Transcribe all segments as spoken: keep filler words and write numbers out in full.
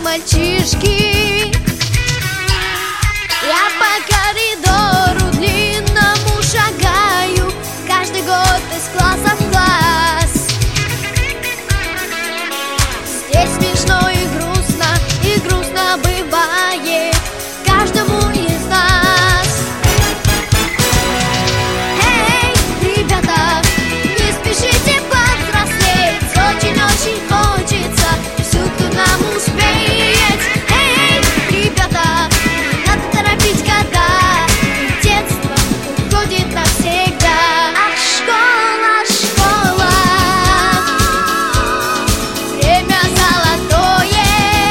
мальчишки. Я по коридору длинному шагаю, каждый год из класса в класс. Здесь смешно и грустно, и грустно бывает каждому из нас. Эй, ребята, не спешите повзрослеть, очень-очень хочется всюду нам успеть. Эй, ребята, не надо торопить года, и детство уходит навсегда. Ах, школа, школа, время золотое,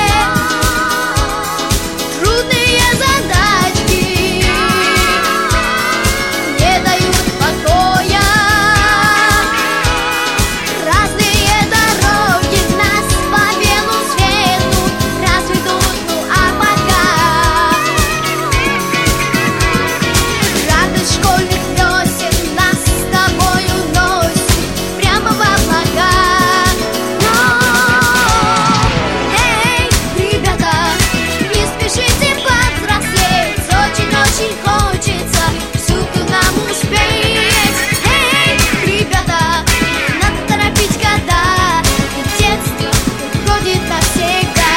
трудные задачки не дают покоя. Разные дороги нас по белу свету разведут, ну а пока радость школьных весен нас с тобою носит прямо в облака. Но, эй, ребята, не спешите повзрослеть, очень-очень хочется всюду нам успеть. Эй, ребята, не надо торопить года, и детство уходит навсегда.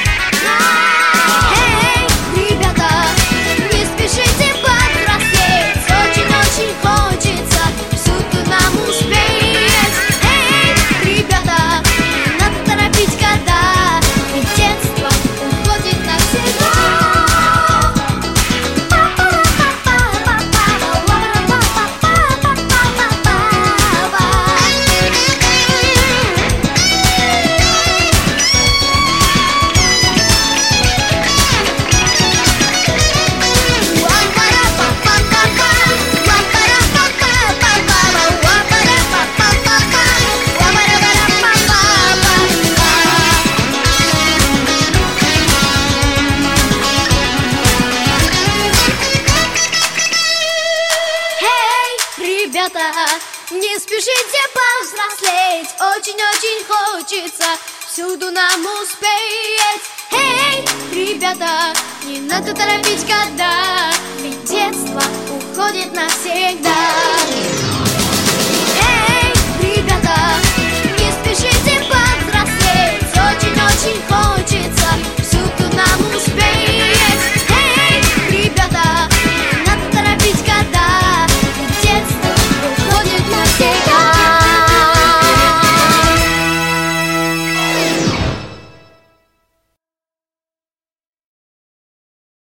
Эй, ребята, не спешите повзрослеть, очень-очень хочется всюду нам успеть. Эй, ребята, не надо торопить года, и детство уходит навсегда. Ребята, не спешите повзрослеть, очень-очень хочется всюду нам успеть. Эй, ребята, не надо торопить года, ведь детство уходит навсегда.